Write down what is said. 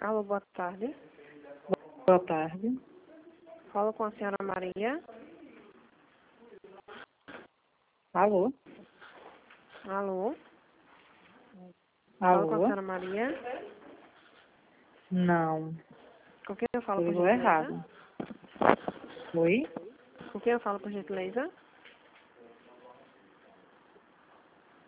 Alô, boa tarde. Boa tarde. Falo com a senhora Maria. Alô? Alô? Falo com a Alô? senhora Maria. Não, Com quem eu falo, por ligou gentileza? errado. Oi? Com quem eu falo, por gentileza?